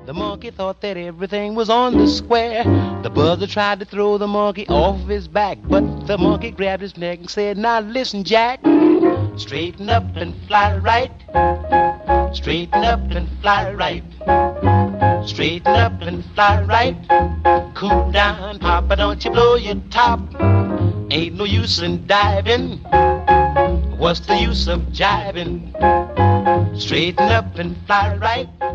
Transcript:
The monkey thought that everything was on the square. The buzzer tried to throw the monkey off his back, but the monkey grabbed his neck and said, "Now listen, Jack, straighten up and fly right. Straighten up and fly right. Straighten up and fly right. Cool down, Papa, don't you blow your top. Ain't no use in diving. What's the use of jiving? Straighten up and fly right.